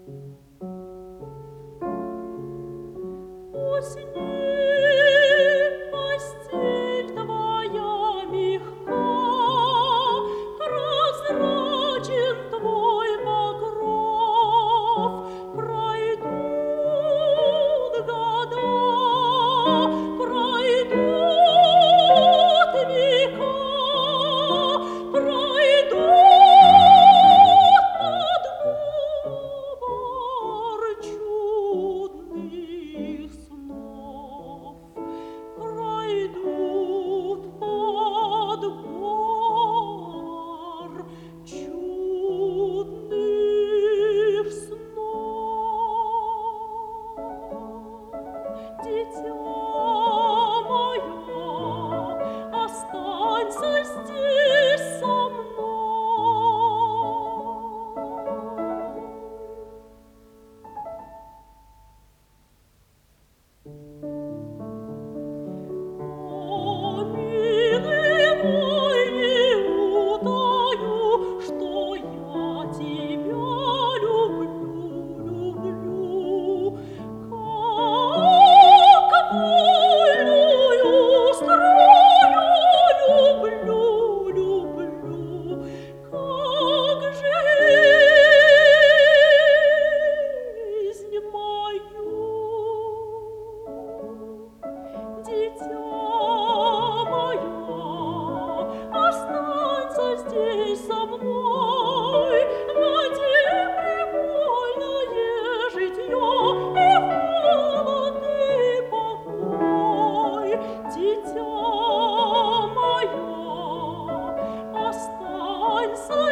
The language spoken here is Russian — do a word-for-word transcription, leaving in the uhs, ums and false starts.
Постель твоя мягка, прозрачен твой покров. Пройдут года, пройдут века, пройдут подговор чудных снов. Пройдут подбор чудных снов. Дитя мое, останься здесь со мной. О, милый мой, не утаю, что я тебя люблю, люблю. Как вольную струю люблю, люблю. Как жизнь мою. Дитя мое, останься здесь со мной. Воде привольное житье и холод, и покой. Дитя мое, останься